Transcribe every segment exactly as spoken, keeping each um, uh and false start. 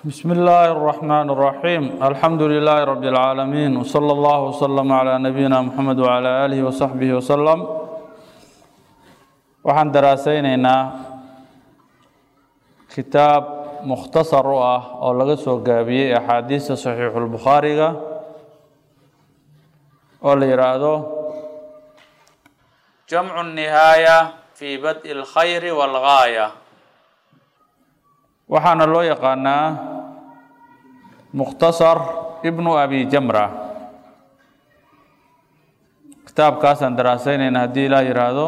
بسم الله الرحمن الرحيم الحمد لله رب العالمين وصلى الله وسلم على نبينا محمد وعلى آله وصحبه وسلم وحن دراسيننا كتاب مختصر أو لغسو قابي أحاديث صحيح البخاري والإرادة جمع النهاية في بدء الخير والغاية وحنا لو يقانا مختصر ابن أبي جمرة كتاب كاسن دراسين إن هدي لا يرادو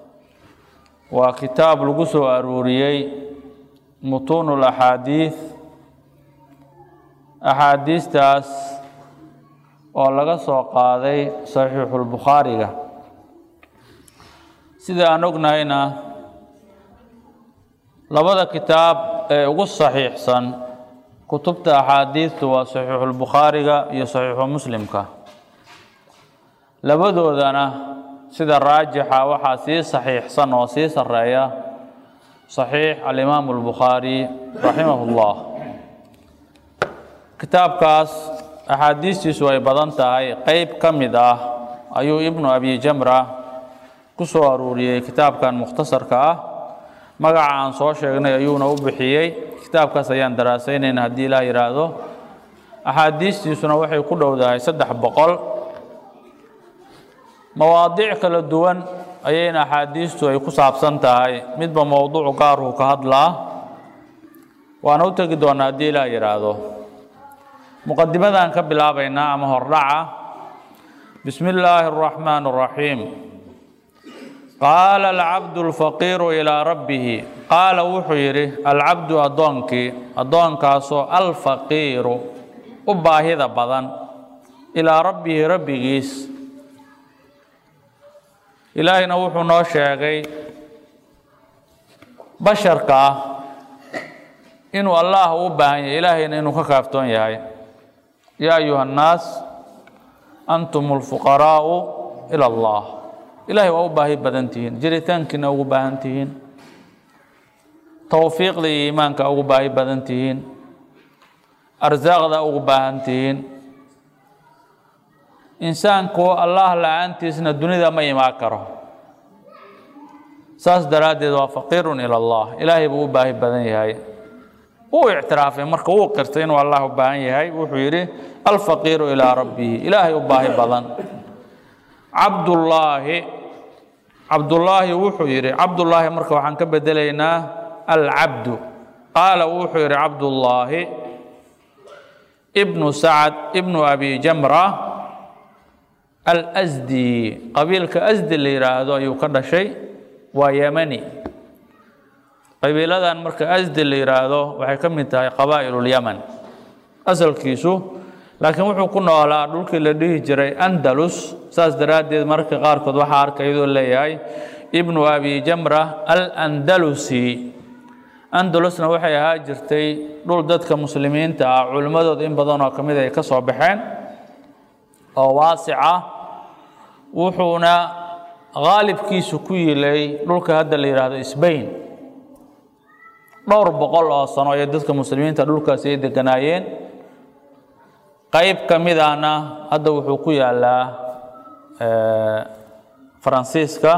وكتاب لقصو أروريي متون الأحاديث أحاديث تاس ولقصو قاضي صحيح البخاري سيدا نقنا هنا لبدا كتاب ugu saxiixsan kutubta axaadiista waa saxiixul bukhaariga iyo saxiixu muslimka labadoodana sida raajixa waxaa sii saxiixsan oo sii sareeya saxiix al-imaam al-bukhari rahimahullah kitaabkaas axaadiistiisu ay badan tahay qayb ka mid ah ayuu ibnu abi jamra ku soo aruuriyay kitaabkan mukhtasarka ah magaca aan soo sheegnay ayuuna u bixiyay kitaabkaas ayaan daraasaynayna haddii ilaa yiraahdo axaadiistiisuna waxay ku dhowdahay saddex boqol mawaadiic kala duwan ayayna axaadiistu ay ku saabsan tahay midba mowduuc gaar uu ka hadlaa waana u tegi doonaa haddii ilaa yiraahdo muqadimadan ka bilaabaynaa ama hordhaca bismi illaahi araxmaani araxiim قال العبد الفقير إلى ربه قال وحيره العبد أدونكي أدونكاسو الفقير أباهذا بدن إلى ربه ربيس إلهي نوحو نوشيغي بشرك إنو الله أباهي إلهي إنو كافتون يهي يا أيها الناس أنتم الفقراء إلى الله إلهي waa u baahi badan tihiin jiritaankiina ugu baahan tihiin tawfiiqda iyo iimaanka ugu baahi badan tihiin arsaaqda ugu baahan tihiin insaanku allah la'aantiisna dunida ma imaan karo saas daraadeed waa faqiirun ila allah ilaahay buu u baahi badan yahay uu ictiraafay marka uu qirtay inuu allah u baahan yahay wuxuu yidhi alfaqiiru ilaa rabbihi ilaahay u baahi badan cabdullaahi cabdullaahi wuxuu yidhi cabdullaahi marka waxaan ka bedelaynaa alcabdu qaala wuxuu yidhi cabdullaahi ibnu sacad ibnu abi jamra alasdi qabiilka asdi la yidhaahdo ayuu ka dhashay waa yemani qabiiladan marka asdi la yidhaahdo waxay ka mid tahay qabaa'ilulyaman asalkiisu laakiin wuxuu ku noolaa dhulkii la dhihi jiray andalus saas daraaddeed marka qaarkood waxaa arkayadoo leeyahay ibnu abi jamra al-andalusi andalusna waxay ahaa jirtay dhul dadka muslimiinta ah culimmadooda in badan oo ka mid ay ka soo baxeen oo waasic ah wuxuuna qaalibkiisu ku yilay dhulka hadda la yidhaahdo sbain dhowr boqol oo sano ee dadka muslimiinta dhulkaasi ay deganaayeen qayb ka mid ahna hadda wuxuu ku yaalaa faransiiska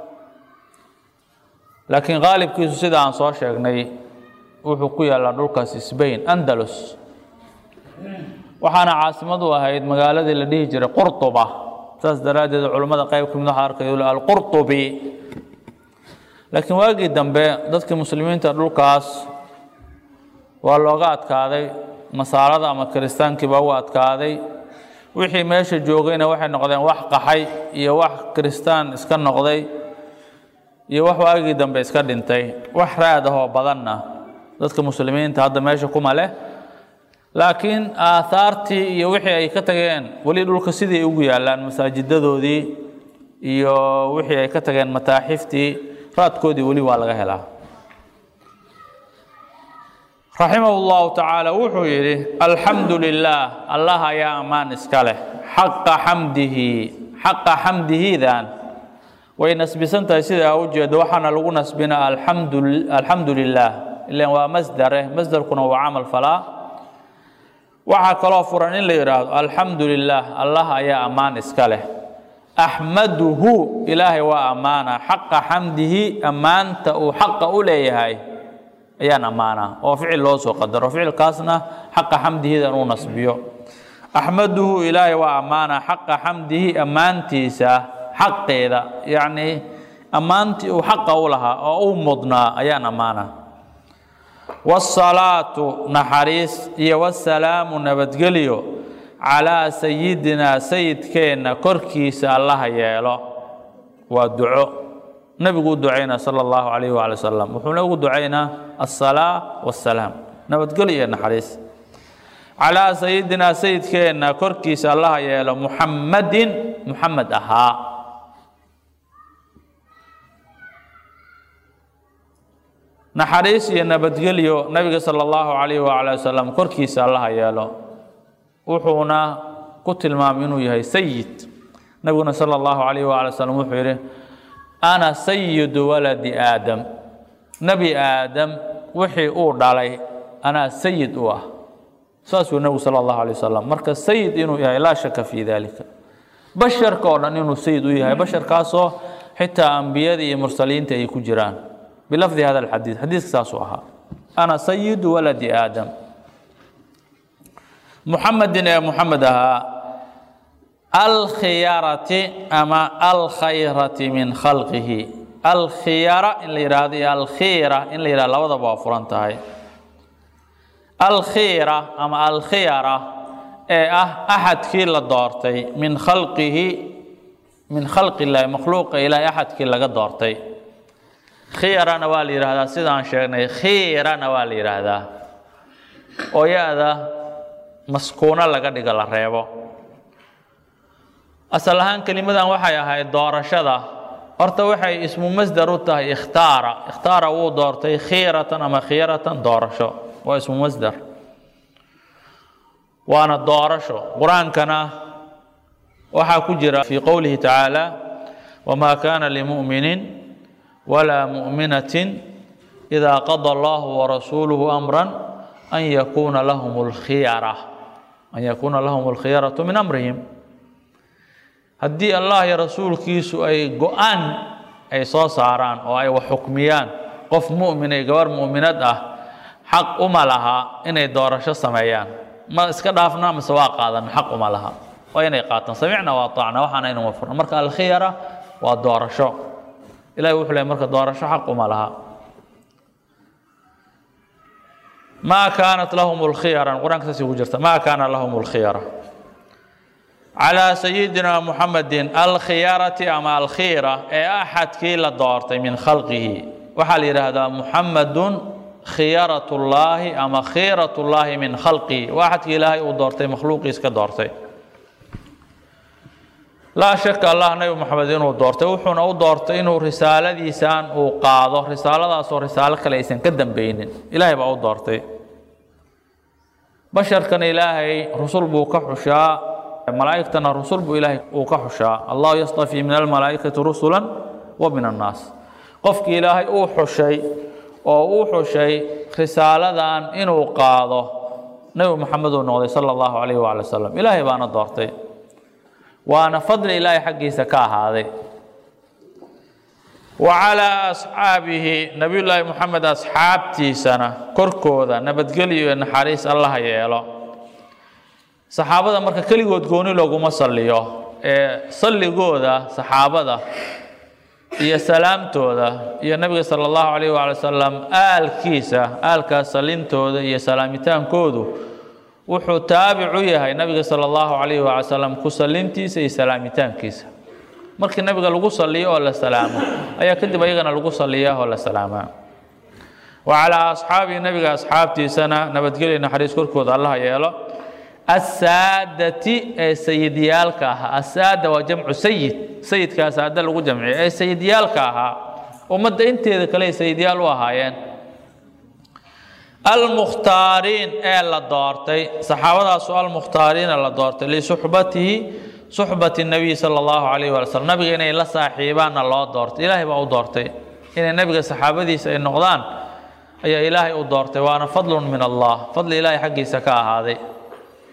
laakiin qaalibkiisu sida aan soo sheegnay wuxuu ku yaalaa dhulkaas sbain andalus waxaana caasimad u ahayd magaaladii la dhihi jiray qurtuba saas daraaddeed culimmada qayb ka mid waxaa arkayo alqurtubi laakiin waagii dambe dadkii muslimiinta dhulkaas waa looga adkaaday masaarada ama kiristaankii baa u adkaaday wixii meesha joogayna waxay noqdeen wax qaxay iyo wax kiristaan iska noqday iyo wax waagii dambe iska dhintay wax raad ah oo badanna dadka muslimiinta hadda meesha kuma leh laakiin aahaartii iyo wixii ay ka tageen weli dhulka sidii ugu yaalaan masaajidadoodii iyo wixii ay ka tageen mataaxiftii raadkoodii weli waa laga helaa رحمه الله تعالى وحو يري الحمد لله الله يا أمان اسكاله حق حمده حق حمده ذان وينسب سنت سيدا وجد وحنا لو نسبنا الحمد الحمد لله اللي هو مصدره مصدر كنا وعمل فلا waxaa kaloo furan in la yiraahdo alxamdu lilah allah ayaa amaan iska leh axmaduhu ilaahay waa amaana xaqa xamdihi amaanta uu xaqa u leeyahay ayaan amaana oo ficil loo soo qadaro ficilkaasna xaqa xamdihiida uu nasbiyo axmaduhu ilaahay waa amaana xaqa xamdihi amaantiisa xaqeeda yani amaantii uu xaqa u lahaa oo uu mudnaa ayaan amaana wasalaatu naxariis iyo wasalaamu nabadgelyo calaa sayidina sayidkeenna korkiisa allaha yeelo waa duco nabigu u ducaynaa sala allahu calayhi waala wasalam wuxuuna ugu ducaynaa assalaa wassalaam nabadgelyo iyo naxariis calaa sayidina sayidkeenna korkiisa allaha yeelo muxammadin muxamed ahaa naxariis iyo nabadgelyo nabiga sala allahu calayhi waala wasalam korkiisa allaha yeelo wuxuuna ku tilmaamay inuu yahay sayid nabiguna sala allahu calayhi waala wasalam wuxuu yidhi ana sayidu waladi aadam nebi aadam wixii uu dhalay anaa sayid u ah saasuu nabigu sala allahu calayh wasalam marka sayid inuu yahay laa shaka fii dalika basharka oo dhan inuu sayid u yahay basharkaasoo xitaa ambiyada iyo mursaliinta ay ku jiraan bilafdi hada alxadiid xadiiska saasuu ahaa ana sayidu waladi aadam محمد يا محمد الخيارة أما الخيرة من خلقه الخيارة إن ليرادي الخيرة إن ليراد لوضع بافرانتهاي الخيرة أما الخيارة إيه أحد كيل دارتي من خلقه من خلق الله مخلوق إلى أحد كيل دارتي خيرة نوالي هذا سيدان شيخنا خيرة نوالي هذا ويا هذا مسكونة laga dhiga la reebo asal ahaan kalimadan waxay ahayd doorashada horta waxay ismu masdar u tahay ikhtara ikhtara uu doortay khiratan ama khiratan doorasho waa ismu masdar waana doorasho quraankana waxa ku jira fi qowlihi ta'ala wama kana limu'minin wala mu'minatin idha qada Allahu wa rasuluhu amran an yakuna lahumul khiyarah أن يكون لهم الخيارة من أمرهم هدي الله يا رسول كيسو أي قوان أي صاصاران أو أي وحكميان قف مؤمن أي قوار مؤمنات أه حق أما لها إن يدور شو سمعيان ما اسكدافنا مسواق هذا حق أما لها وين يقاتن سمعنا وأطعنا وحنا إنه مفرنا مرك الخيارة والدور شو إلى يوحي مرك الدور شو حق أما لها ما كانت لهم الخيرة القرآن كتسي وجرت ما كان لهم الخيرة على سيدنا محمد الخيارة أما الخيرة أي أحد كيل دارت من خلقه وحال هذا محمد خيارة الله أما خيرة الله من خلقه واحد كيل هاي ودارت مخلوق إسك دارت لا شك الله نبي محمد إنه دارت وحنا ودارت إنه رسالة إنسان وقاضه رسالة صار رسالة كليسان كدم بينن إلهي بقى دارت بشر كان إلهي رسول بوكحشا ملائكتنا رسول بو إلهي وكحشا الله يصطفي من الملائكة رسلا ومن الناس قفك إلهي أوحشي أوحشي رسالة إنه قاضه نبي محمد صلى الله عليه وعلى وسلم إلهي بقى دارت وأنا فضل إلهي حقي سكاه هذا وعلى أصحابه نبي الله محمد أصحابتي سنة كركوذا نبتقلي أن حريص الله يلا صحابة مركا كلي قد قوني لغو ما صليو صلي قوذا صحابة يا سلامتو ذا يا نبي صلى الله عليه وعلى وسلم آل كيسة آل كاسلينتو ذا يا سلامتان كودو وحو تابعو يهي نبي صلى الله عليه وعلى وسلم كسلينتيسة يا سلامتان كيسة markii nabiga lagu saliyo oo la salaamo ayaa kadib ayagana lagu saliyaa oo la salaama wa ala asxaabi nabiga asxaabtiisana nabadgelyo naxariis korkooda Allah yeelo as-saadati ee sayyidiyalka ah as-saada waa jamcu sayyid sayyidka saada lagu jamciyo ee sayyidiyalka ah ummadda inteeda kale sayyidiyal u ahaayeen al-mukhtaarin ee la doortay saxaabadaas oo al-mukhtaarin la doortay li suhbatihi صحبة النبي صلى الله عليه وسلم نبي إن الله صاحبان الله دارت إلهي بقى دارته إن النبي صحابة دي سين نقدان أي إلهي دارته وأنا فضل من الله فضل إلهي حقي سكاء هذه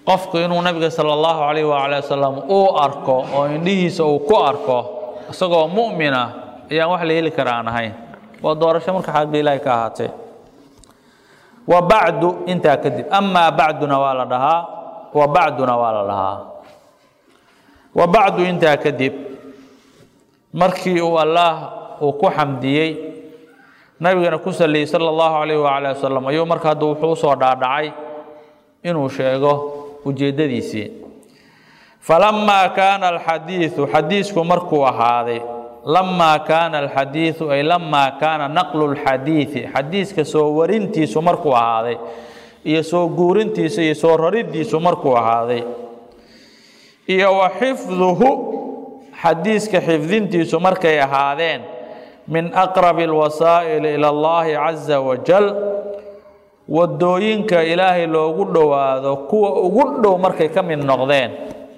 qofku inuu nabiga sallallahu alayhi wa alihi wasallam uu arko oo indhihiisa uu ku arko isagoo mu'min ah ayaan wax la heli karaan ahayn waa doorasho marka xaq Ilaahay ka ahaatay wa ba'du inta kadib amma ba'duna wala dhaha wa ba'duna wala dhaha wa ba'du inta kadib markii uu Allah uu ku xamdiyay nabigana ku sallallahu sallallahu alayhi wa alihi wasallam ayuu marka haduu wuxuu soo dhaadhacay inuu sheego ujeedadiisii falamma kana alhadith hadithku markuu ahaaday lamma kana alhadith ay lamma kana naqlu alhadith hadithka soo warintiisu markuu ahaaday iyo soo guurintiisa iyo soo raridiisu markuu ahaaday iyo wa hifdhuhu hadithka hifdintiisu markay ahaadeen min aqrabil wasaa'il ila Allah azza wa jal wadooyinka Ilaahay loogu dhawaado kuwa ugu dhow markay ka mid noqdeen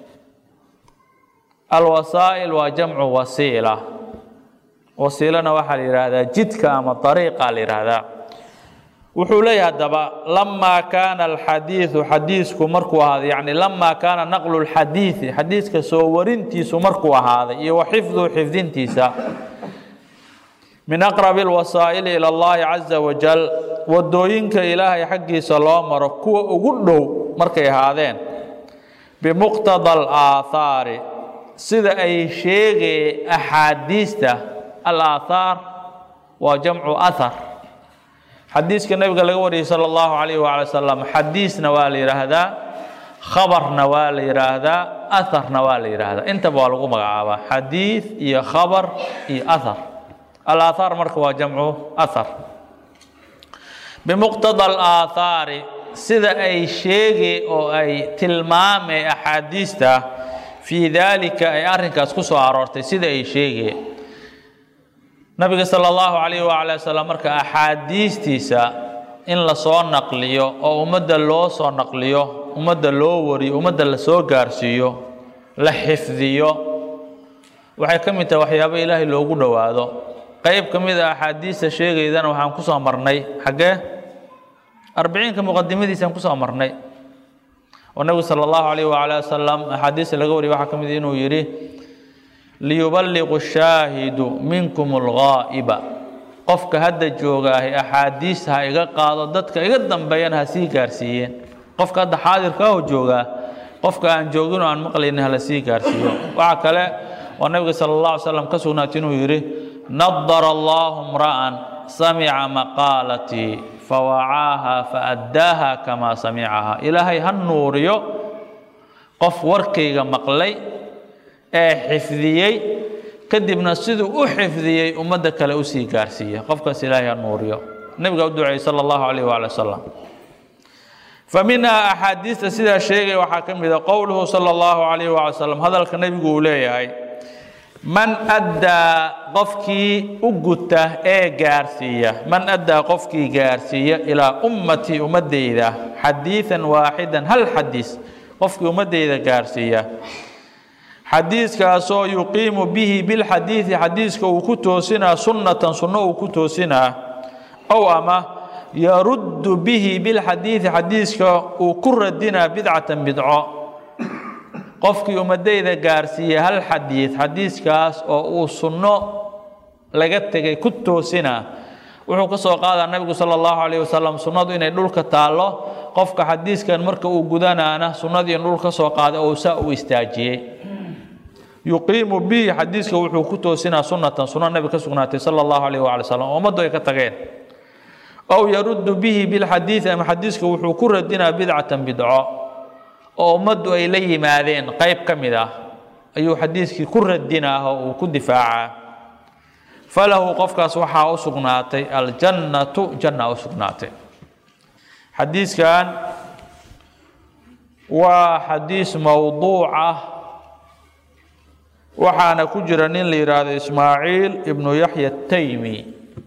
alwasaa'il wa jam'u wasiila wasiilana waxa la yiraahdaa jidka ama tariiqa la yiraahdaa wuxuu leeyahay daba lamma kana alhadith hadithku markuu ahaaday yani lamma kana naqlu alhadith hadithka soo warintiisu markuu ahaaday iyo xifdhu xifdintiisa من أقرب الوسائل إلى الله عز وجل ودوينك إلهي حقي سلام ركوع وقلوا مركي هذين بمقتضى الآثار سيد أي شيء أحاديثه الآثار وجمع أثر حديث النبي قال صلى الله عليه وسلم حديث نوالي هذا خبر نوالي هذا أثر نوالي هذا أنت بالغوا مقعبة حديث يا خبر يا أثر الآثار مركوا جمع أثر بمقتضى الآثار سيدا أي شيء أو أي تلمام أحاديثه في ذلك أي أرنك أسكسوا عرورتي سيدا أي شيء نبي صلى الله عليه وعلى وسلم مركا أحاديثتيسا إن لصو نقليو أو أمد اللو صو نقليو أمد اللو وري أمد اللسو قارسيو لحفظيو وحي كميتا وحيابا إلهي لوغو دوادو قيب كميدا أحاديث الشيء إذن وحان كسو أمرني حقه أربعين كمقدمة دي سان كسو أمرني والنبي صلى الله عليه وعلى وسلم أحاديث لغوري وحا كميدا إنو يري ليبلغ الشاهد منكم الغائب قفك هذا جوغاه أحاديث هاي قاضي ضدك يقدم بيانها سي غارسيين قفك هذا حاضر كاو جوغاه قفك أن جوغينو عن مقلينها لسي غارسيين وعكلا والنبي صلى الله عليه وسلم كسوناتينو يري نضر الله امرأ سمع مقالتي فوعاها فأداها كما سمعها إلهي هالنوريو قف وركيغا مقلي ee xifdiyay kadibna sidoo u xifdiyay umada kale u sii gaarsiiyay qofkaas Ilaahay nuuriyo nabiga u duceeyay sallallahu alayhi wa sallam famina ahadith sida sheegay waxa kamida qowluhu sallallahu alayhi wa sallam hadalka nabigu uu leeyahay man adda qofki u guta ee gaarsiiya man adda qofki gaarsiiya ila ummati ummadeyda hadithan waahidan hal hadith qofki ummadeyda gaarsiiya حديث كاسو يقيم به بالحديث حديث كوكتوسنا سنة سنة وكتوسنا أو أما يرد به بالحديث حديث كوكر الدين بدعة بدعة قفك يومدي إذا قارسية هل حديث حديث كاس أو سنة لقدتك كتوسنا وحكسو قال النبي صلى الله عليه وسلم سنة إن يدلك تعالى قفك حديث كان مركب وجودنا أنا سنة يدلك سو قال أو ساء استاجي يقيم به حديثك وحكوته سنة سنة سنة النبي كسنة صلى الله عليه وعلى وسلم ومضوا يكتغين أو يرد به بالحديث أم حديثك وحكور الدين بدعة بدعاء أو مضوا إليه ماذين قيب كمذا أي حديثك كر الدين وكل دفاعا فله قفك صحة أسقناتي الجنة جنة أسقناتي حديث كان وحديث موضوعة وحانا كجرا نين ليراد إسماعيل ابن يحيى التيمي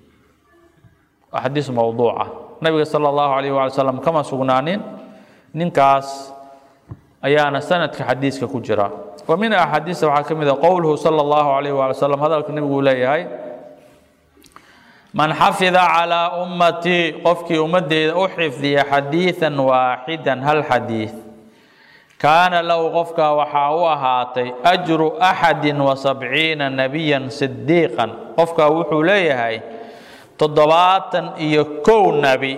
حديث موضوعة النبي صلى الله عليه وسلم كما سغنانين ننكاس أيانا سنة كحديث كجرا ومن أحاديث وحاكم إذا قوله صلى الله عليه وسلم هذا النبي يقول لي من حفظ على أمتي قفك أمتي أحفظ حديثا واحدا هل حديث كان له قفك وحاوهاتي أجر أحد وسبعين نبيا صديقا قفك وحوليهاي تضباطا يكون نبي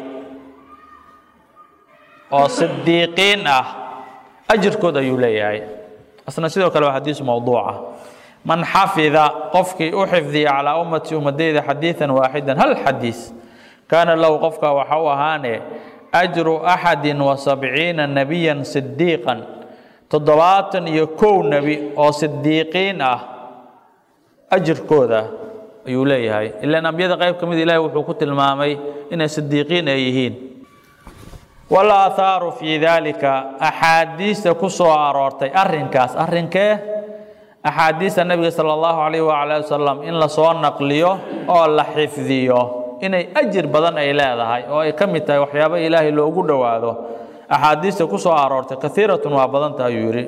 وصديقين أجر كذا يوليهاي أصلا سيدو كلام حديث موضوعه من حفظ قفك أحفظي على أمتي أمديد حديثا واحدا هل حديث كان له قفك وحوهاني أجر أحد وسبعين نبيا صديقا تضباطا يكون نبي أو صديقين أجر كذا يوليهاي إلا أن أبيض غيب كمد إلهي وحكوت المامي إن صديقين أيهين ولا أثار في ذلك أحاديث كسوة أرورتي أرنكاس أرنكاه أحاديث النبي صلى الله عليه وعلى وسلم إن لصوان نقليه أو لحفظيه إني أجر بدن أي لا هاي أو أي كمية وحيابة إلهي لو جود وهذا أحاديث كسوة أرورت كثيرة وبدن تيوري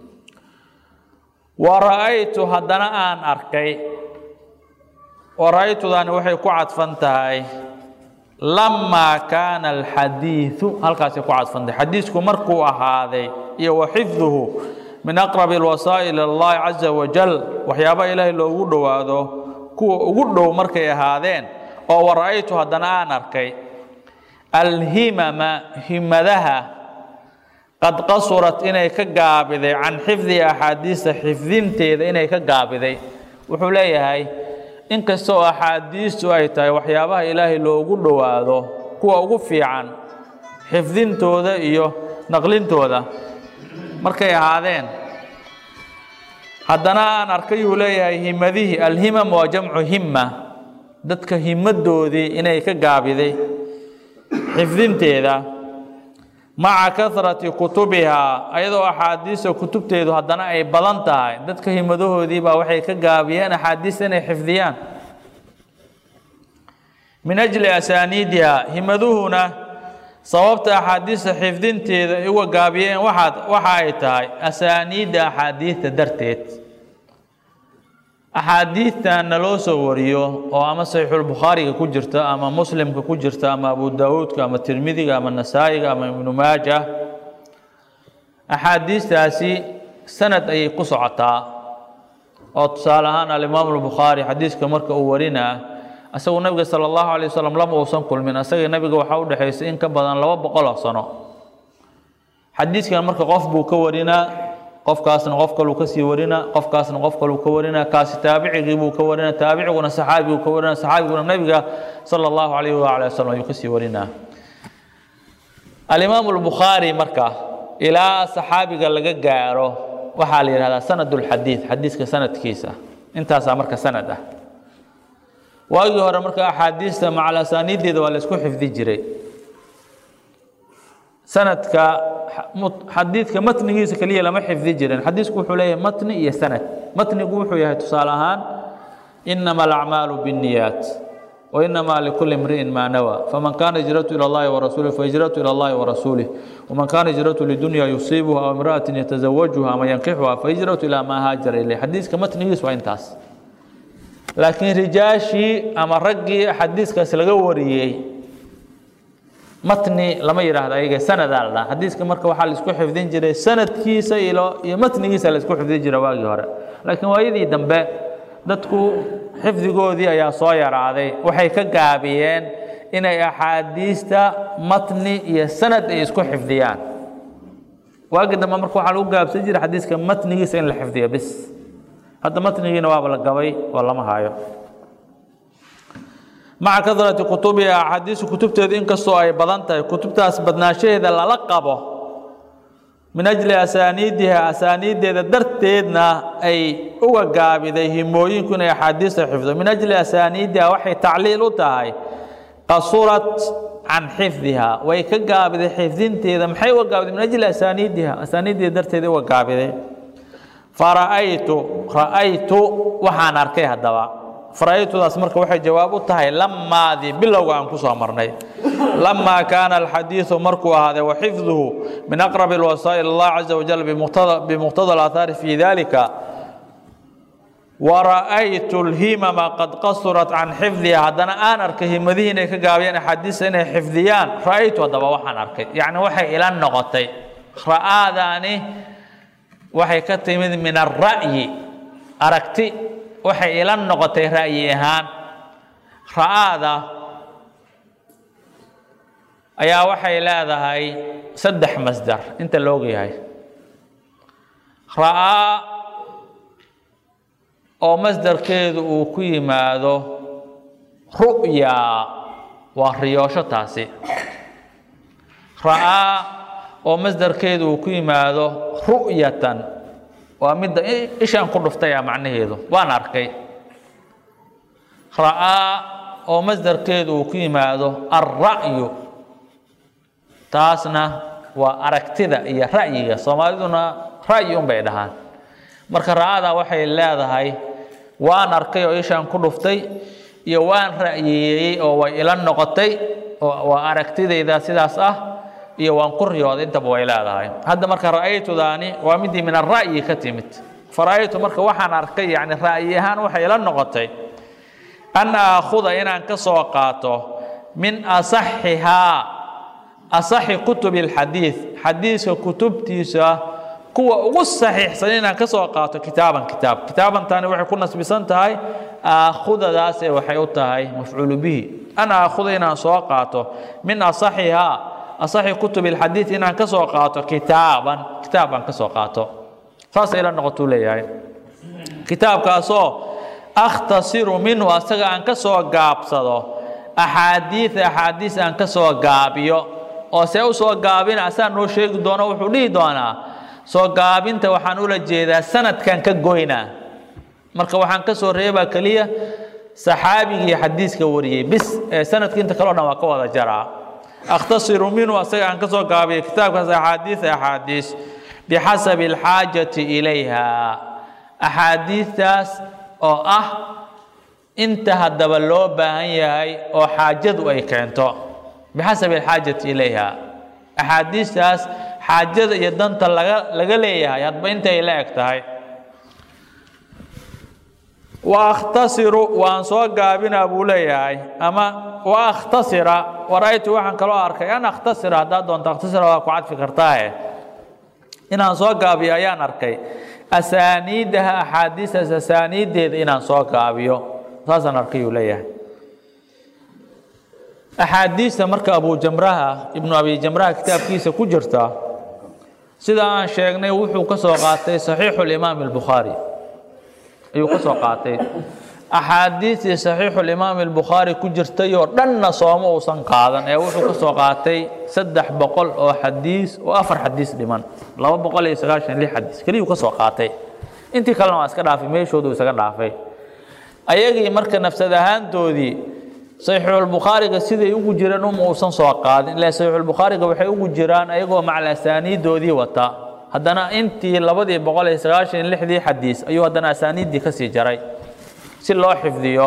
ورأيت هدنا أن أركي ورأيت ذا وحي قعد فانتهاي لما كان الحديث هل كاس قعد فانتهاي حديثكم مركو هذا وحفظه من أقرب الوسائل الله عز وجل وحيابا إلهي لو جود وهذا كو جود مركي هذين أو ورأيت هدنا أن أركي الهمم همدها قد قصرت إني كجابذي عن حفظ أحاديث حفظين تيد إني كجابذي وحولي هاي إنك سوى أحاديث أيتاي وحيابها إلهي لو قل هذا كوا وقفي عن حفظين تودا إيوه نقلين تودا مركي هذين حدنا نركي ولي همذه الهمم وجمع همة دتك همدو ذي إني كجابذي حفظين تيدا مع كثرة كتبها أيضا أحاديث كتب تيدو هدنا أي بلانتها دتك همدوه دي با وحي كغابيان أحاديثنا حفظيان من أجل أسانيدها همدوهنا صوبت أحاديث حفظين تيدو هو غابيان واحد وحايتها أسانيد أحاديث درتيت أحاديث نلو سوريو أو أما صحيح البخاري كجرتا أما مسلم كجرتا أما أبو داود أما الترمذي أما النسائي أما ابن ماجه أحاديث تاسي سند أي قصعتا أو تصالحان الإمام البخاري حديث كمرك أورينا أسوى النبي صلى الله عليه وسلم لم أوصن كل من أسوى النبي وحاول حيث إن كبدان لو بقول صنع حديث كمرك قفبو كورينا قف كاسن قف كلو كسي ورنا قف كاسن قف كلو كورنا كاس تابعي غيبو كورنا تابعي ونا صحابي كورنا صحابي ونا النبي صلى الله عليه وعلى وسلم يكسي ورنا الإمام البخاري مركا إلى صحابي قال لك جاره وحالي هذا سند الحديث حديث كسند كيسة انت مركا سنده واجه مركا أحاديث مع الأسانيد ذي ولا سكون حفظ جري سندك حديثك متن كليه لما حفظ جرين حديثك وحوليه متن يا سند متن يقول يا تصالحان إنما الأعمال بالنيات وإنما لكل امرئ ما نوى فمن كان هجرته إلى الله ورسوله فهجرته إلى الله ورسوله ومن كان هجرته لدنيا يصيبها أو امرأة يتزوجها ما ينكحها فهجرته إلى ما هاجر إليه حديثك متن يسوى انتاس لكن رجاشي أما رجي حديثك سلغوريه متني لما يراه هذا سند الله حديث كمرك وحال يسكو حفظين جري سند كيسة إلى متن كيسة يسكو حفظين جري واجي هذا لكن وايدي دنبه دتكو حفظ جودي يا صاير هذا وحي كجابيين إن أحاديث متن يا سند يسكو حفظيان واجد لما مركو حلو جاب سجل حديث كمتن كيسة إن الحفظية بس هذا متن كي نواب الجوي والله ما هايو مع كثرة كتبها أحاديث كتبتها إن كسو أي بدنتها كتبتها أسبدناشيه ذا للقبه من أجل أسانيدها أسانيد ذا درتنا أي هو قابي ذا هموين كنا أحاديث حفظه من أجل أسانيدها وحي تعليل تاعي قصرت عن حفظها ويكقابي ذا حفظين ذا محي وقابي من أجل أسانيدها أسانيد ذا درت ذا وقابي ذا فرأيت رأيت وحان أركيها الدواء فرأيت أسمرك وحي جوابه تهي لما ذي بلغ عن كسو أمرني لما كان الحديث مركو هذا وحفظه من أقرب الوسائل الله عز وجل بمقتضى, بمقتضى الآثار في ذلك ورأيت الهمم قد قصرت عن حفظها هذا أنا أركي همذين كقابيان حديثين حفظيان رأيت هذا وحن أركي يعني وحي إلى النغطي ra'aadaani waxay ka timid min ar-ra'yi aragti waxay ila noqotay ra'yi ahaan ra'aada ayaa waxay leedahay saddex masdar inta loo yahay ra'a oo masdarkeedu uu ku yimaado ru'ya waa riyoosho taasi ra'a oo masdarkeedu uu ku yimaado ru'yatan waa mid ishaan ku dhuftay macnaheedu waan arkay ra'a oo masdarkeedu uu ku yimaado ar-ra'yu taasna waa aragtida iyo ra'yiga Soomaaliduna ra'yi un bay dhahaan marka ra'ada waxay leedahay waan arkay oo ishaan ku dhuftay iyo waan ra'yiyay oo way ila noqotay oo waa aragtidayda sidaas ah iyo waan ku riyooday intaba way leedahay hadda marka ra'aytudaani waa midii min ar-ra'yi ka timid fara'aytu marka waxaan arkay yaani ra'yi ahaan waxay ila noqotay an akhudha inaan ka soo qaato min asahhiha asahi kutub al-hadith hadithka kutubtiisa kuwa ugu saxiixsan inaan ka soo qaato kitaaban kitaab kitaaban taani waxay ku nasbisan tahay akhudadaas waxay u tahay mafcuul bihi ana akhudha inaan soo qaato min asahiha asahi kutub al-hadith inaan ka soo qaato kitaaban kitaaban ka soo qaato faas ila noqoto leeyahay kitaabkaasoo akhtasiru minhu asaga aan ka soo gaabsado ahadith ahadith aan ka soo gaabiyo oo se u soo gaabina asaan noo sheegi doono wuxuu dhigi doonaa soo gaabinta waxaan ula jeedaa sanadkan ka goynaa marka waxaan ka soo reebaa kaliya saxaabigii xadiiska wariyay bis sanadka inta kale oo dhan waa ka wada jaraa akhtasiru minhu asaga aan ka soo gaabiyo kitaabkaas ahadith ahadith bihasab alhaajati ilayha ahadithas oo ah inta hadaba loo baahan yahay oo xaajadu ay keento بحسب الحاجة إليها أحاديث حاجة يدن تلقى لقليها يطبع انت إليك تهي وأختصر وأنصوى قابين أبو ليهاي أما وأختصر ورأيت واحد كلو أركي أنا أختصر هذا دون تختصر وقعد في كرتاهي إن أنصوى قابي أيان أركي أسانيدها أحاديث أسانيد إن أنصوى قابيو ساسا أركي ليهاي أحاديث مركا أبو جمرها ابن أبي جمرها كتاب كيسة كجرتا سيدا شيخنا وحو كسوقاتي صحيح الإمام البخاري أيو كسوقاتي أحاديث صحيح الإمام البخاري كجرتا يوردن صومو وصنقادا أيو وحو كسوقاتي سدح بقول أو حديث وأفر حديث لمن لو بقول يسغاشن لي حديث كليو كسوقاتي انتي كلمة أسكرها في ميشودو يسغرها في أيغي مركا نفسدهان دودي صحيح البخاري سيده ugu jiraan oo uusan soo qaadin ilaa صحيح البخاري waxay ugu jiraan ayagoo macal asaaniidoodii wata hadana intii labadii boqol iyo sagaashan iyo lix xadiis ayuu hadana asaaniidii ka sii jaray si loo xifdiyo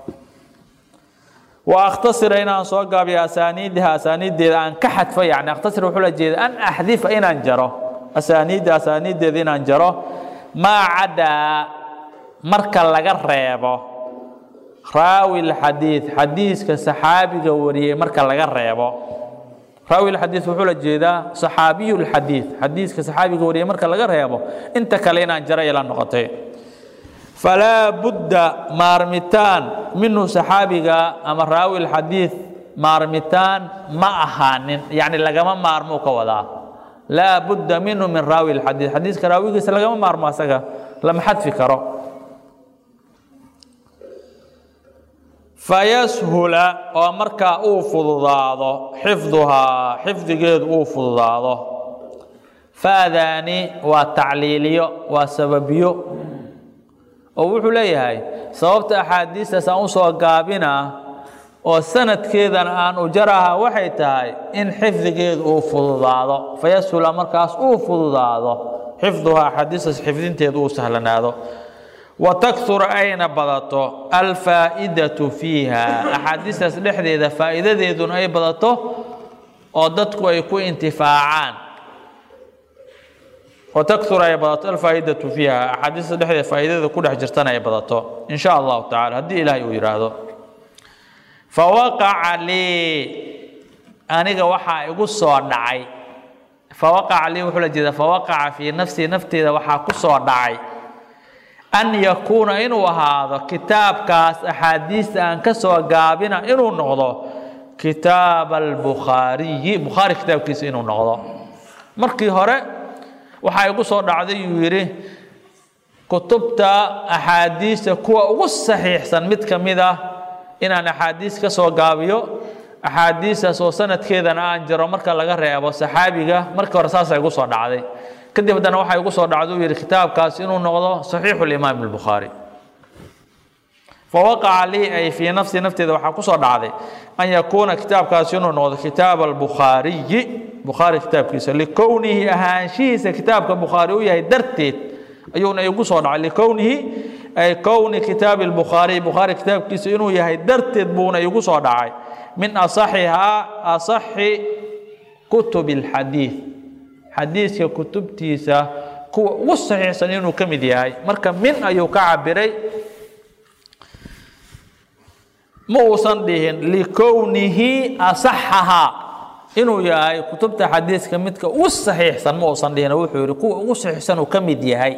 wa akhtasira inaan soo gaabiyo asaaniidaha asaaniideeda aan ka xadfo yaani akhtasir wuxuu la jeedaa an ahdif inaan jaro asaaniida asaaniideeda inaan jaro ma ada marka laga reebo راوي الحديث حديث كصحابي وريه مركا لغا ريبو راوي الحديث وحول الجيدا صحابي الحديث حديث كصحابي وريه مركا لغا ريبو انت كلينا جرى الى النقطه فلا بد مارمتان منه صحابي اما راوي الحديث مارمتان ما اهان يعني لغا مارمو كودا لا بد منه من راوي الحديث حديث كراوي لغا مارمو اسغا لما حد فكره فيسهل ومركا او فضاضه حفظها حفظ جيد او فضاضه فاذاني وتعليليه وسببيه او وحو ليهي سببت احاديث سان سو غابينا او سندكيدان ان اجرها waxay tahay in xifdigeed uu fududaado fayasula markaas uu fududaado xifduha حديث xifdinteedu uu sahlanaado وتكثر أين بدته الفائدة فيها أحاديث لحدة فائدة دون أي بدته أودتك ويكون انتفاعان وتكثر أي بدته الفائدة فيها أحاديث لحدة فائدة كل حجرتنا أي بدته إن شاء الله تعالى هدي إلهي ويراده فوقع لي أنا وحى يقول صار دعي فوقع لي وحول جدا فوقع في نفسي نفتي ذا وحاكسو داعي أن يكون إنو هذا كتاب كاس أحاديث أن كسو قابنا إنو نغضو كتاب البخاري بخاري كتاب كيس إنو نغضو مركي هوري وحاكسو داعي يري كتبت أحاديث كوا وصحيح سنمت كميدا إن أنا أحاديث كسو قابيو أحاديث سو سنة كذا أنا أنجر مركا لغا ريابو صحابيغا مركا ورساسا يقصو دعدي كدب دانا waxay ugu soo dhacdo yiri kitaabkaas inuu noqdo sahih al-imam al-bukhari فوقع لي أي في نفسي نفتي waxa ku soo dhacday an yakuna kitaabkaas inuu noqdo kitab al-bukhari bukhari kitaabkiisa likownihi ahaanshiisa kitaabka bukhari uu yahay darteed ayuuna igu soo dhacay likownihi ay kowni kitab al-bukhari bukhari kitaabkiisa inuu yahay darteed buuna igu soo dhacay من أصحها أصح كتب الحديث حديث كتب تيسا كو وصحيح سنينو كمدي هاي مركا من أيو كعبري موصن دهن لكونه أصحها إنو ياي كتبت حديث كمدك وصحيح سن موصن دهن وحوري كو وصحيح سنو كمدي هاي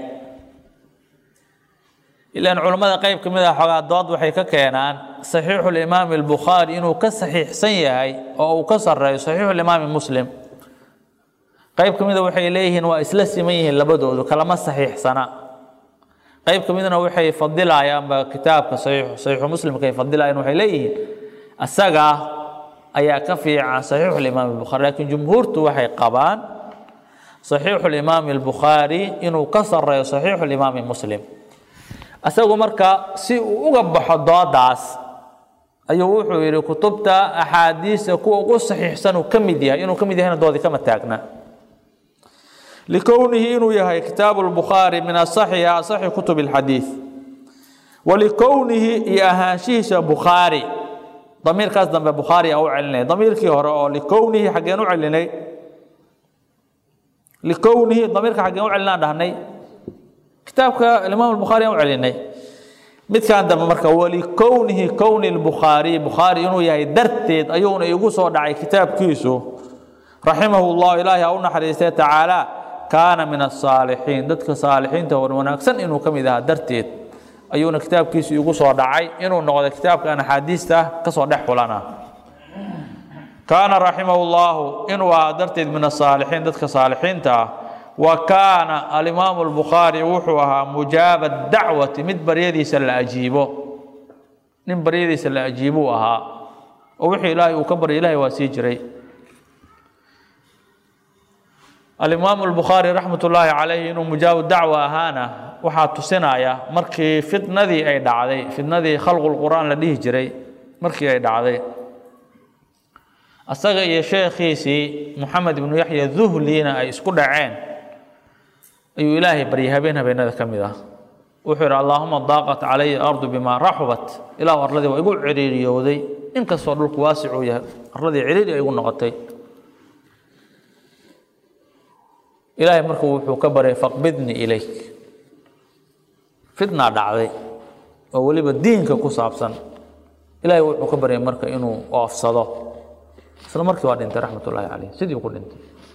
إلا أن علماء قيب كمدة حقا ضاد وحي ككينان صحيح الإمام البخاري إنه كصحيح سيئي أو كسر صحيح الإمام مسلم قيب كمدة وحي إليه وإسلسي ميه لبدو كلمة صحيح سنة قيب كمدة وحي يفضل أيام كتاب صحيح صحيح مسلم كي يفضل أيام وحي إليه الساقة أي كفي عن صحيح الإمام البخاري لكن جمهورته وحي قبان صحيح الإمام البخاري إنه كسر صحيح الإمام مسلم أسأقول مركا سي أقبح الضاداس أيوه وحوي كتبت أحاديث كو صحيح سنو كمديها إنه كمديها هنا ضادي كما تاكنا لكونه إنه يهي كتاب البخاري من الصحيح صحيح كتب الحديث ولكونه يهاشيش بخاري ضمير قصدا ببخاري أو علني ضمير كي هراء لكونه حقينو علني لكونه ضمير حقينو علنا دهني كتابك الإمام البخاري أو علني مثل كان دم مركا ولكونه كون البخاري بخاري إنه يهي درتيد أيون يقصوا دعي كتاب كيسو رحمه الله إلهي أو حديثه تعالى كان من الصالحين دتك صالحين تور وناكسن إنه كم إذا درتيد أيون كتاب كيسو يقصوا دعي إنه نقول كتاب كان حديثه كصوا دح لنا كان رحمه الله إنه درتيد من الصالحين دتك صالحين تا وكان الإمام البخاري وحوها مجاب الدعوة مدبر يدي سل أجيبه نمبر يدي سل أجيبوها ووحي إلهي وكبر إلهي وسيجري الإمام البخاري رحمة الله عليه إنه مجاب الدعوة هانا وحاتو سنايا مركي فتنة ذي أي دعدي فتنة ذي خلق القرآن لديه جري مركي أي دعدي أستغى يا شيخيسي محمد بن يحيى الذهلينا أي اسكو دعين أي إلهي بريها بينها بين هذا كمذا وحر اللهم ضاقت علي الأرض بما رحبت إلى الذي ويقول عريري يوذي إن كسر لك واسع ويا الذي عريري يقول نغطي إلهي مركو كبر فاقبضني إليك فتنا دعوي أولي بالدين كقصابسا إلهي كبر مركو إنه أفسده سلام مركو أنت رحمة الله عليه سيدي يقول أنت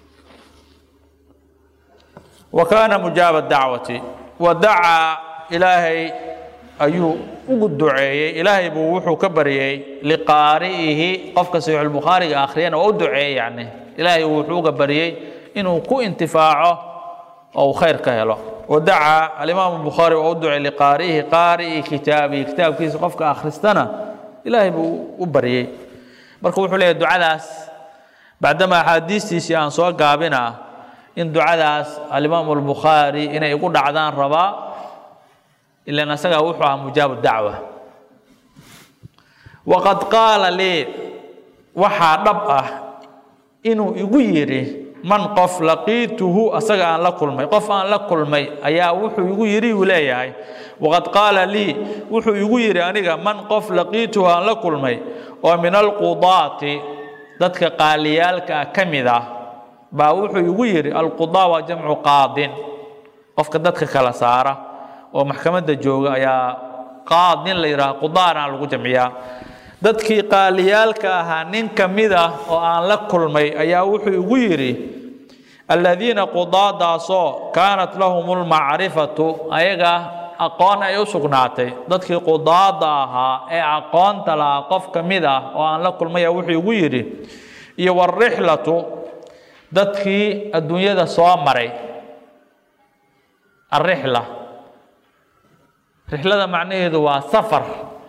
وكان مجاب الدعوة ودعا إلهي أيو وقد دعي إلهي بوحو كبري لقارئه قفك سيح البخاري آخرين أو دعي يعني إلهي بوحو كبري إنه كو انتفاعه أو خير كهله ودعا الإمام البخاري أو دعي لقارئه قارئ كتابي كتاب كيس قفك آخرستنا إلهي بوبري بركو وحو ليه الدعاء بعدما حديثي سيان سواء قابنا إن دعاء الإمام البخاري إنه يقول عدان ربا إلا نسقى وحوها مجاب الدعوة وقد قال لي وحا ربأه إنه يقيري من قف لقيته أسقى أن لكل مي قف أن لكل مي أيا وحو يقيري ولايا وقد قال لي وحو يقيري أنيقى من قف لقيته أن لكل مي ومن القضاة ذاتك قاليالك كمذا باوحو يقيري القضاء وجمع قاض قفك ذاتك كالسارة ومحكمة الجوغة يا قاض ليرا قضاء لغو جمعيا ذاتك قاليالك هانين كمذا وأن لكل مي أيا وحو يقيري الذين قضاة داسو كانت لهم المعرفة أيغا أقوان أي سقناتي دتك قضاة داها أي أقوان تلا قف كمدا وأن لكل ما يوحي ويري يو الرحلة دتك الدنيا دا صامري الرحلة رحلة معناه هو سفر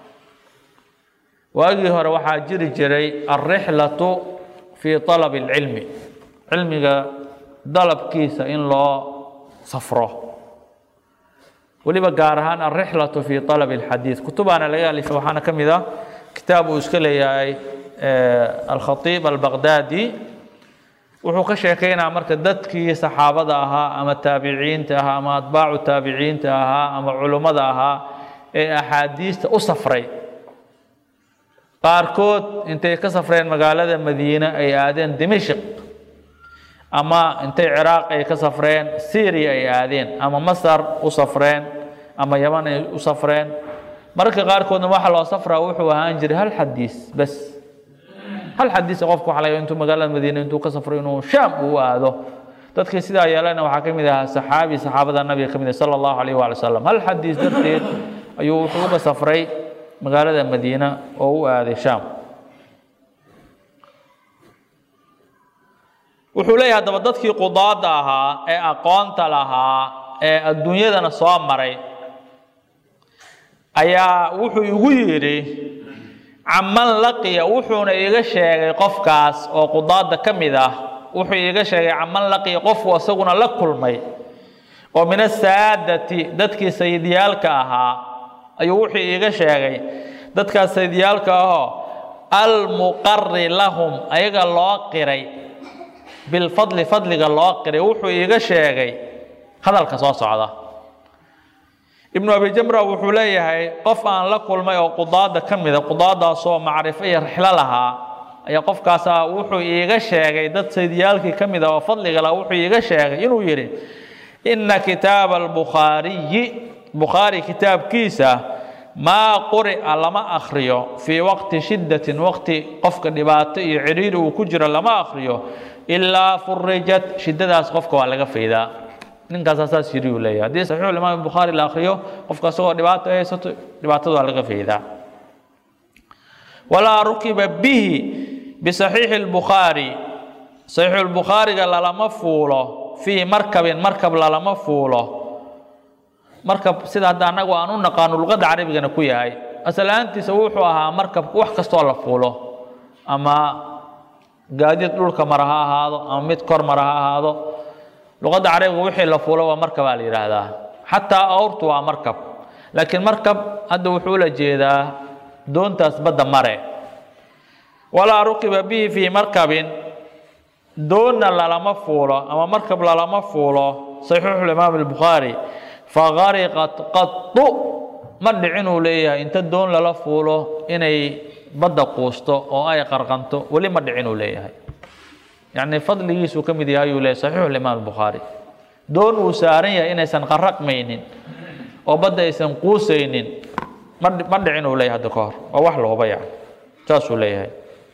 واجي هو waxaa jiri jiray الرحلة في طلب العلم علمiga dalabkiisa in loo safro waliba gaar ahaan الرحلة في طلب الحديث كتبana laga alifay waxaana kamida kitaab uu iska leeyahay الخطيب البغدادي wuxuu ka sheekeynaa marka dadkii saxaabada ahaa ama taabiciinta ahaa ama atbaacu taabiciinta ahaa ama culimada ahaa ee axaadiista u safray qaarkood intay ka safreen magaalada Madiina ay aadeen Dimashq ama intay Ciraaq ay ka safreen Syria ay aadeen ama Masar u safreen ama Yaman ay u safreen marka qaarkoodna waxa loo safraa wuxuu ahaan jiray hal xadiis bas hal xadiis qofku waxa laga intuu magaalada Madiina intuu ka safray inuu Shaam u aado dadkii sidaa yeelayna waxa kamid ah saxaabi saxaabada nabiga kamid ah sallallahu alayhi wa sallam hal xadiis darteed ayuu wuxuu ka safray magaalada Madiina oo u aaday Shaam wuxuu leeyahay daba dadkii qudaada ahaa ee aqoonta lahaa ee adduunyadana soo maray ayaa wuxuu igu yiri aman laqiya wuxuuna iga sheegay qofkaas oo qudaada kamid ah wuxuu iga sheegay aman laqiya qof wasaguna la kulmay oo min saadati dadkii sayidiyalka ahaa ayuu wuxuu iga sheegay dadka sayidiyalka ah al muqarri lahum ayaga loo qiray bil fadli fadliga loo qiray wuxuu iga sheegay hadalka soo socda ibn abi jamra wuxuu leeyahay qof aan la kulmay oo qudaada kamida qudaadaas oo macrifo iyo rixla laha ayaa qofkaas wuxuu iga sheegay dad sayidiyalkii kamida oo fadliga la wuxuu iga sheegay inuu yiri inna kitab al-bukhari bukhari kitabkiisa ma quri'a lama akhriyo fi waqti shiddatin waqti qofka dhibaato iyo ciriiri uu ku jiro lama akhriyo illa furrijat shiddadaas qofka waa laga faydaa ninkaas asaas yiri uu leeyahay hadii saxiix imaam bukhari la akhriyo qofka soo dhibaato haysato dhibaatada waa laga faydaa wala rukiba bihi bi sahih al-bukhari sahih al-bukhari lama fuulo fi markabin markab lama fuulo markab sida hadda anagu aan u naqaano luqada carabigana ku yahay asalaantiisa wuxuu ahaa markab wax kasto la fuulo ama gaadiid dhulka maraha ahaado ama mid kor maraha ahaado luqada carabiga wixii la fuulo waa markab la yiraahdaa hatta awrtu waa markab laakiin markab hadda wuxuu la jeedaa doontaas badda mare wala rukiba bihi fi markabin doonna lama fuulo ama markab lama fuulo sahih al-imam al-bukhari فغرقت قط مدعنو ليها انت دون لا فولو اني بدا قوستو او اي قرقنتو ولي مدعنو ليها يعني فضليسو كميد يايو لي صحيح الامام البخاري دون وساريا اني سن قرق مينين او بدا يسن قوسينين مدعنو ليها دكور او wax loo bayaa taasoo leeyahay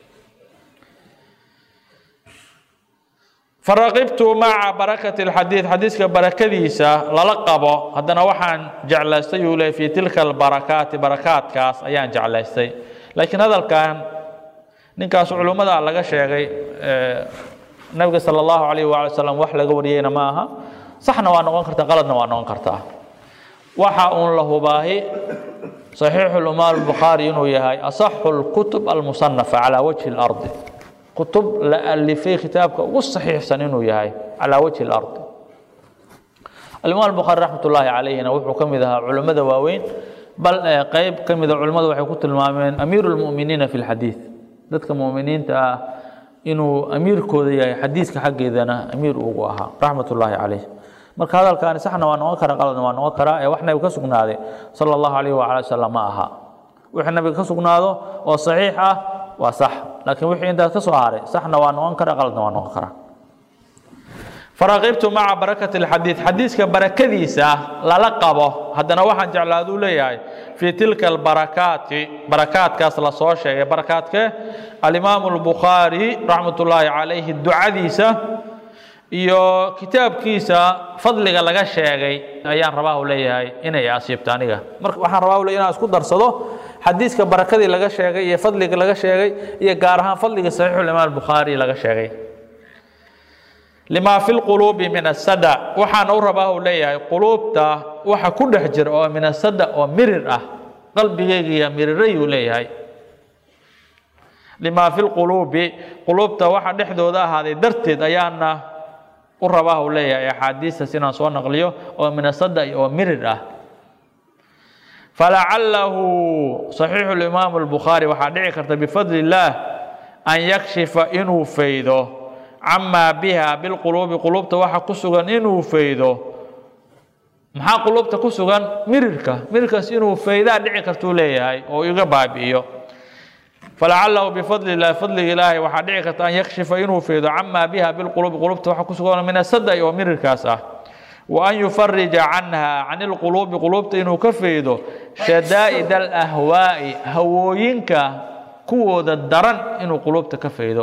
فرغبت مع بركة الحديث حديثك بركديسا للقبه هذا وحن جعلستي ولا في تلك البركات بركات كاس أيان جعلستي لكن هذا كان نكاس علوم هذا لقى شيء النبي صلى الله عليه وسلم وحلا قورينا معها صحنا وأنا أنكرت غلطنا وأنا أنكرتها وحاون له باهي صحيح الإمام البخاري إنه هي أصح الكتب المصنفة على وجه الأرض كتب اللي في كتابك والصحيح سنينه ياهي على وجه الأرض الإمام البخاري رحمة الله عليه نوحو كم إذا علماء دواوين بل قيب كم إذا علماء وحي كتب المامين أمير المؤمنين في الحديث ذاتك مؤمنين تا إنه أمير كودي حديث كحق إذا أمير أوغوها رحمة الله عليه marka hadalkan saxna waa noo kara qalad waa noo kara ee wax nabi ka sugnaaday sallallahu alayhi wa sallam aha wixii nabi ka sugnaado oo saxiix ah waa sax laakiin wixii inta ka soo haaray saxna waa noo kara qalad waa noo kara فرغبت مع بركة الحديث حديثك بركديسة لا لقبه هذا واحد جعلادو لياي في تلك البركات بركات كاس لا سو شيء بركاتك الإمام البخاري رحمة الله عليه الدعاء ديسة iyo kitaabkiisa fadliga laga sheegay ayaan rabaa u leeyahay inay asiibto aniga marka waxaan rabaa u leeyahay inaan isku darsado xadiiska barakadii laga sheegay iyo fadliga laga sheegay iyo gaar ahaan fadliga saxiixul imaam bukhari laga sheegay lima fil qulubi min as-sada waxaan u rabaa u leeyahay qulubta waxa ku dhex jira oo min as-sada oo mirir ah qalbigayga iyo miriray u leeyahay lima fil qulubi qulubta waxa dhexdooda ahaaday darteed ayaana u rabaa u leeyahay axaadiista inaan soo naqliyo oo min as-sada oo mirir ah fala'allahu saxiixu al-imaam al-bukhari waxa dhici karta bifadli illah an yakshifa inuu faydo amma biha bil qulubi qulubta waxa ku sugan inuu faydo maxaa qulubta ku sugan mirirka mirirkaas inuu fayda dhici karto leeyahay oo iga baabiyo فلعله بفضل الله فضل الله وحديك أن يكشف إنه في عما بها بالقلوب قلوب وحكسوا من الصدق ومن الكاسة وأن يفرج عنها عن القلوب قلوب إنه كفيده شدائد الأهواء هوينك كود الدرن إنه قلوب تكفيده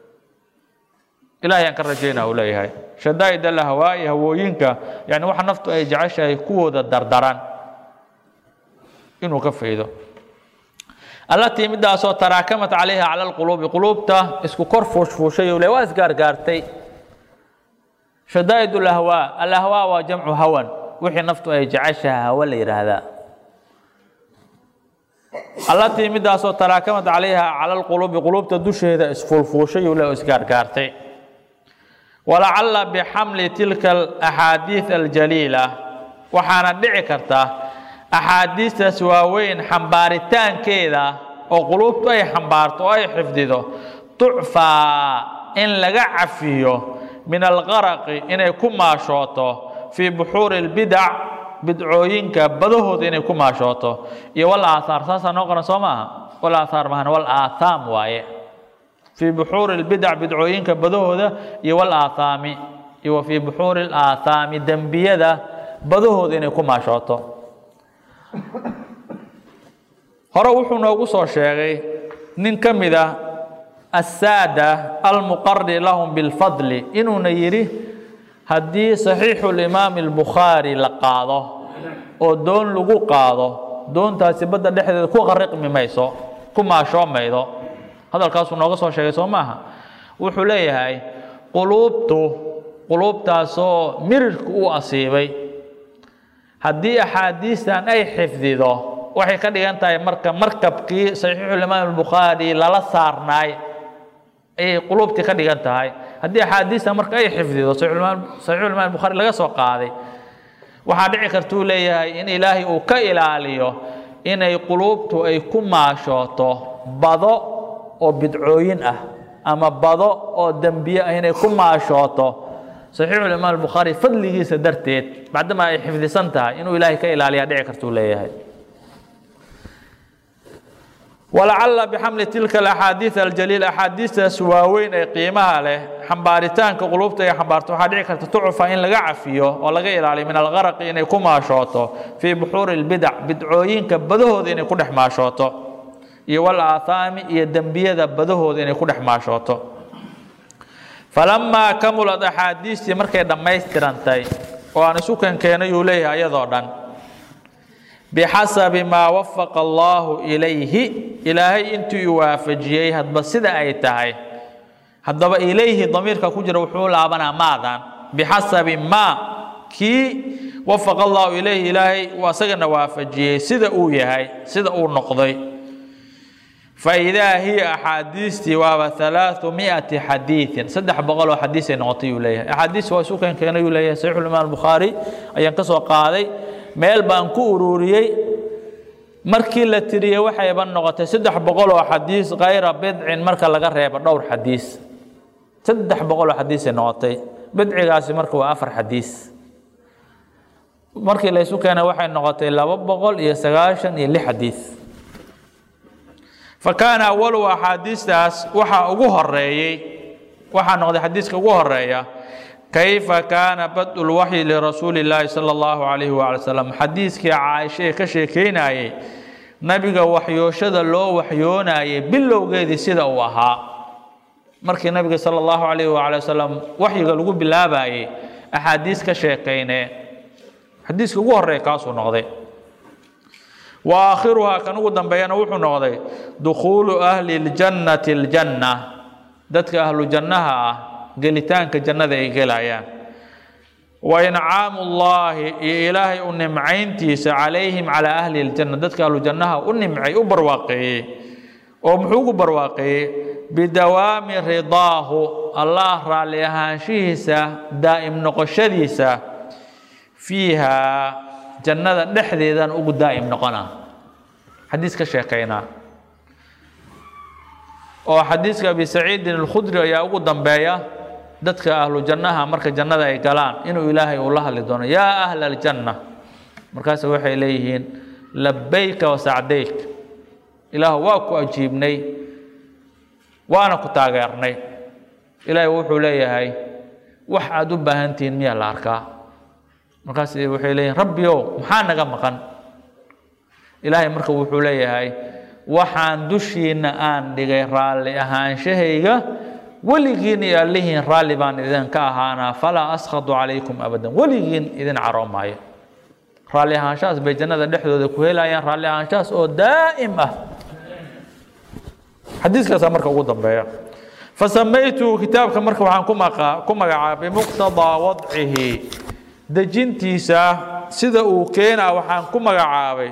إلهي أنكر رجينا أوليها شدائد الأهواء هوينك يعني واحد نفط أي جعشة كود الدردران إنه كفيده التي مدة صوت تراكمت عليها على القلوب قلوبته اسكو كرفوش فوشي ولا واسقار قارتي شدائد الأهواء الأهواء وجمع هوى وحي نفط أي جعشها ولا هذا التي مدة صوت تراكمت عليها على القلوب قلوبته دوش هذا اسفول فوشي ولا واسقار قارتي ولعل بحمل تلك الأحاديث الجليلة وحانا دعي كرته أحاديث سواوين حنبارتان كذا وقلوبته أي حنبارته أي حفظه تعفى إن لقى عفيه من الغرق إن يكون ماشوته في بحور البدع بدعوينك بدهود إن يكون ماشوته يولا آثار ساسا نقرأ سماها ولا آثار مهن ولا آثام واي في بحور البدع بدعوينك بدهود يولا آثام يو في بحور الآثام دنبية بدهود إن يكون ماشوته hore wuxuu noogu soo sheegay nin kamida as-saada al-muqarrir lahum bil fadl inuu yiri hadii saxiixu al-imaam al-bukhari la qaado oo doon lagu qaado doontaasi badda dhexdeeda ku qariqmi mayso kuma shoomaydo hadalkaas uu nooga soo sheegay Soomaha wuxuu leeyahay qulubtu qulubtaasoo mirirku u asiibay haddii axaadiistan ay xifdido waxay ka dhigan tahay marka markabkii saxiixul imaam al-bukhari lala saarnaay ay qulubti ka dhigan tahay haddii axaadiistan marka ay xifdido saxiixul imaam saxiixul imaam al-bukhari laga soo qaaday waxa dhici karta uu leeyahay in ilaahay uu ka ilaaliyo inay qulubtu ay ku maashooto bado oo bidcooyin ah ama bado oo dambiye ah inay ku maashooto صحيح الإمام البخاري فضله سدرتيت بعدما يحفظ سنتها إنه إلهي كإلهي يدعي كرتو ليه ولعل بحمل تلك الأحاديث الجليلة أحاديث سواوين قيمها له حنبارتان كقلوبته حنبارته حديث كرتو تعفى إن لقع فيه ولا غير عليه من الغرق إن يكون ماشوته في بحور البدع بدعوين كبدوه إن يكون ماشوته يولا آثام يدنبيه بدوه إن يكون ماشوته فلما كملت أحاديث مركي دميسترانتي وأنا سكن كان يوليه أيضا بحسب ما وفق الله إليه إلهي أنت يوافجيه هاد بسيدة أيتهاي هاد إليه ضميرك كجر وحول عبنا ماذا بحسب ما كي وفق الله إليه إلهي وسجن وافجيه سيدة أويهاي سيدة أو نقضي فإذا هي أحاديث تواب ثلاثمائة حديث صدح بقول حديث نعطي إليها أحاديث وسوكا كان إليها صحيح الإمام البخاري أي ينقصوا قاضي ميل بانكو أروريي مركي لتريه وحي بنغتي صدح بقول حديث غير بدع مركا لغريب دور حديث صدح بقول حديث نعطي بدع غاسي مركا وآفر حديث مركي ليسو كان وحي نغتي لا بقول يسغاشن يلي حديث فكان أول أحاديث تاس وحى أجوه الرأي وحى نقد حديث أجوه الرأي كيف كان بدء الوحي لرسول الله صلى الله عليه وسلم حديث كعائشة كشيكينا نبي وحيو شد الله وحيونا باللو جيد سيدا وها markii nabiga sala allahu calayhi waala wasalam waxyiga lagu bilaabayay axaadiis ka sheekayne xadiiska ugu horreeya kaasuu noqday wa aakhiruhaa kan ugu dambeeyana wuxuu noqday dukhuulu ahli ljannati aljanna dadka ahlu jannaha ah gelitaanka jannada ay gelayaan wa incaamu llaahi iyo ilaahay u nimcayntiisa calayhim calaa ahli aljanna dadka ahlu jannaha u nimcay u barwaaqeeyey oo muxuu ugu barwaaqeeyey bidawaami ridaahu allah raalli ahaanshihiisa daa'im noqoshadiisa fiiha jannada dhexdeedan ugu daa'im noqonaa xadiis ka sheekaynaa oo xadiiska abi saciidin alkhudri ayaa ugu dambeeya dadka ahlu jannaha marka jannada ay galaan inuu ilaahay uu la hadli doono yaa ahla aljanna markaas waxay leeyihiin labbayka wa sacdayk ilaah waa ku ajiibnay waana ku taageernay ilaahay wuxuu leeyahay wax aad u baahantihiin miyaa la arkaa markaas waxay leeyihiin rabbiyow maxaa naga maqan ilaahay marka wuxuu leeyahay waxaan dushiina aan dhigay raalli ahaanshahayga weligiin iyo allihiin raalli baan idinka ahaanaa falaa askhadu calaykum abadan weligiin idin caroon maayo raalli ahaanshahaas bay jannada dhexdooda ku helayaan raalli ahaanshahaas oo daa'im ah xadiiskaasaa marka ugu dambeeya fasamaytuhu kitaabka marka waxaan ku maqa ku magacaabay bimuqtadaa wadcihi dejintiisa sida uu keenaa waxaan ku magacaabay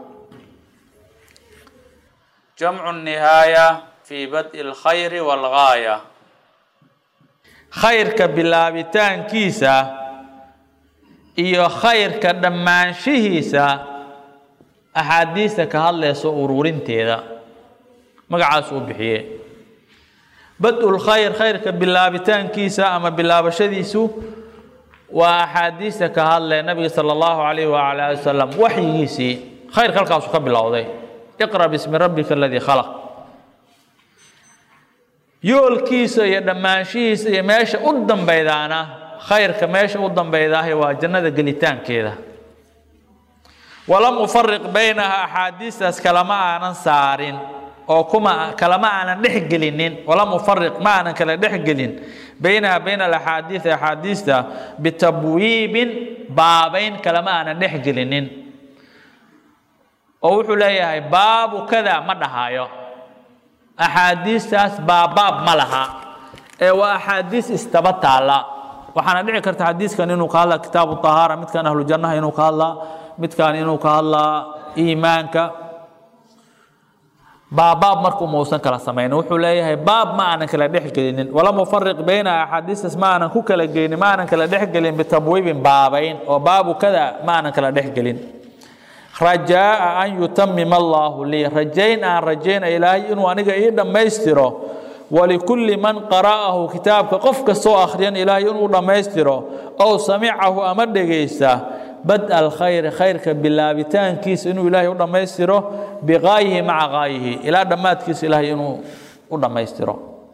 jamcu nihaaya fii bad'i alkhayri waalgaaya khayrka bilaabitaankiisa iyo khayrka dhammaanshihiisa axaadiista ka hadlaysa ururinteeda magacaas uu bixiye bad'u lkhayr khayrka bilaabitaankiisa ama bilaabashadiisu waa axaadiista ka hadlaya nabiga sala allahu calayhi waala ali wasalam waxyigiisii khayrka halkaasuu ka bilowday iqra bismi rabbika aladii khalaq yoolkiisa iyo dhammaanshihiisa iyo meesha u dambeydaana khayrka meesha u dambeydaahi waa jannada gelitaankeeda walam ufariq baynaha axaadiistaas kalama aanan saarin oo kuma kalama aanan dhex gelinin walam ufariq ma aanan kala dhex gelin baynaha bayna alaxaadiis axaadiista bitabwiibin baabayn kalama aanan dhex gelinin oo wuxuu leeyahay baabu kada ma dhahayo axaadiistaas baabaab ma laha ee waa axaadiis istaba taala waxaana dhici karta xadiiskan inuu ka hadlaa kitaabu tahaara midkan ahlu jannaha inuu ka hadlaa midkan inuu ka hadlaa iimaanka baabaab markuu muusan kala samaynin wuxuu leeyahay baab ma aanan kala dhex gelinin walam ufariq bayna axaadiistaas ma aanan ku kala geynin ma aanan kala dhex gelin bitabwiibin baabayn oo baabu kada ma aanan kala dhex gelin rajaa'a an yutamima allaahu lii rajayn aan rajayna ilaahay inuu aniga ii dhammaystiro walikulli man qara'ahu kitaabka qof kastoo akhriyan ilaahay inuu dhammaystiro ow samicahu ama dhegaysta bad'a alkhayri khayrka bilaabitaankiisa inuu ilaahay u dhammaystiro biqaayihi maca qaayihi ilaa dhammaadkiisa ilaahay inuu u dhammaystiro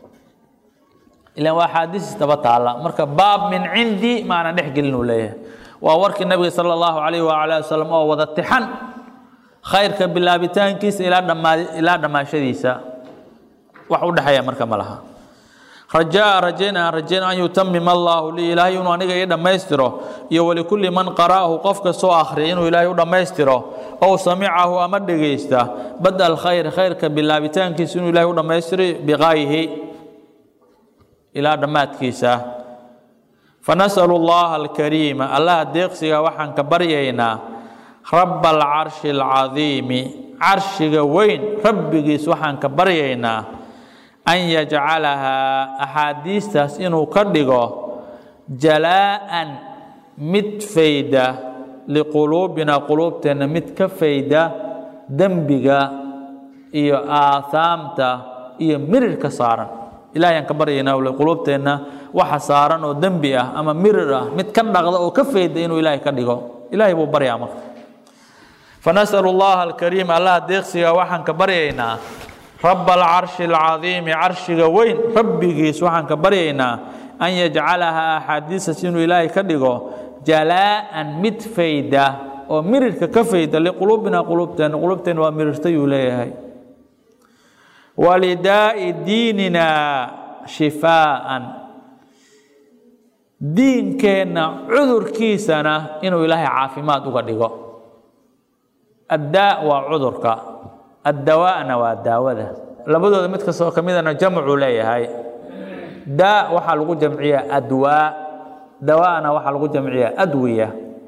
ilaan waa axaadiis istaba taalla marka baab min cindi ma aanan dhex gelin uu leeyahay waa warkii nabiga sala allahu calayhi waala ali wasalam oo wada tixan khayrka bilaabitaankiisa ilaa dhammaa ilaa dhammaashadiisa wax u dhexeeya marka ma laha rajaa'a rajayn aan rajayn an yutamima allaahu lii ilaahay inuu aniga ii dhammaystiro iyo walikulli man qara'ahu qof kastoo akhriya inuu ilaahay u dhammaystiro ow samicahu ama dhegaysta bad'a alkhayr khayrka bilaabitaankiisa inuu ilaahay u dhammaystiro biqaayihi ilaa dhammaadkiisa fanas'alu allaha alkariima allaha deeqsiga waxaan ka baryaynaa rabba alcarshi alcadiimi carshiga weyn rabbigiis waxaan ka baryaynaa an yajcalahaa axaadiistaas inuu ka dhigo jalaa'an mid fayda liquluubina quluubteenna mid ka fayda dembiga iyo aahaamta iyo mirirka saaran ilahay aan ka baryaynaa ule quluubteenna waxa saaran oo dembi ah ama mirir ah mid ka dhaqda oo ka fayda inuu ilaahay ka dhigo ilaahay buu baryaa marka fanas'alu allaha alkariim allaha deeqsiga waxaan ka baryaynaa rabba alcarshi alcadiimi carshiga weyn rabbigiis waxaan ka baryaynaa an yajcalahaa axaadiisas inuu ilaahay ka dhigo jalaa'an mid fayda oo mirirka ka fayda liquluubina quluubteenna quluubteenna waa mirirtayuu leeyahay walidaa'i diinina shifaa'an diinkeenna cudurkiisana inuu ilaahay caafimaad uga dhigo addaa waa cudurka addawaa'na waa daawada labadooda mid kastoo ka midana jamcu leeyahay daa waxaa lagu jamciyaa adwaa dawaa'na waxaa lagu jamciyaa adwiya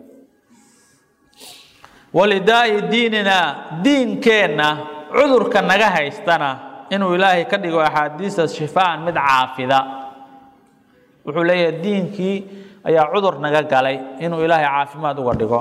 walidaa'i diinina diinkeenna cudurka naga haystana inuu ilaahay ka dhigo axaadiista shifaa'an mid caafida wuxuu leeyahay diinkii ayaa cudur naga galay inuu ilaahay caafimaad uga dhigo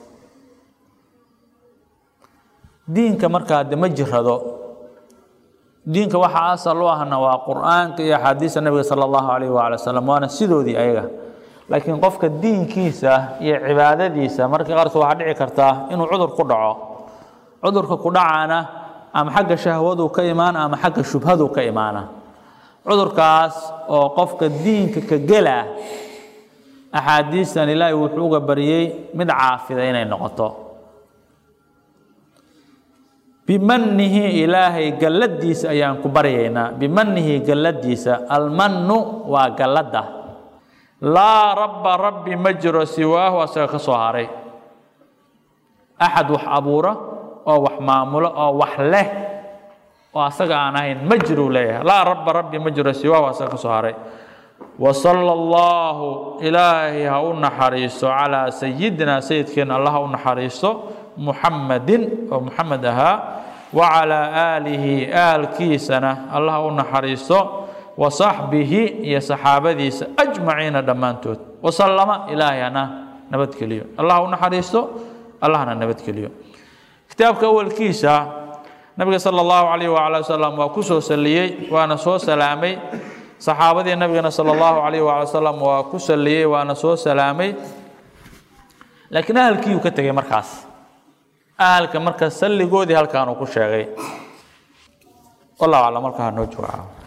diinka markaa de ma jirado diinka waxa asal u ahna waa quraanka iyo xadiiska nabiga sallallahu alayhi wa sallam waana sidoodii ayaga laakiin qofka diinkiisa iyo cibaadadiisa markii qaar waxa dhici karta inuu cudur ku dhaco cudurka ku dhacana ama xagga shahwadu ka imaan ama xagga shubhadu ka imaana cudurkaas oo qofka diinka ka gala axaadiistan ilaahay wuxuu uga bariyay mid caafida inay noqoto bimanihi ilaahay galadiisa ayaan ku baryaynaa bimanihi galadiisa almannu waa galada laa rabba rabbi majra siwaahu asaga ka soo haray axad wax abuura oo wax maamulo oo wax leh oo asaga aan ahayn majru leeyahay laa rabba rabbi majra siwaahu asaga ka soo haray wa sallallahu ilaahi ha u naxariisto calaa sayidina sayidkeena allah ha u naxariisto muhammadin oo muhammad ahaa wa calaa aalihi aalkiisana allah ha u naxariisto wa saxbihi iyo saxaabadiisa ajmaciina dhammaantood wasallama ilaahayana nabadgeliyo allah ha u naxariisto allahna nabadgeliyo kitaabka awalkiisa nabiga sallallahu alayhi wa alihi wasallam waa ku soo saliyay waana soo salaamay saxaabadii nabigana sallallahu alayhi wa sallam waa ku saliyay waana soo salaamay laakiin ahalkii uu ka tagay markaas ahalka markaas salligoodii halkaan uu ku sheegay wallahu a'lam markaa noo joogaa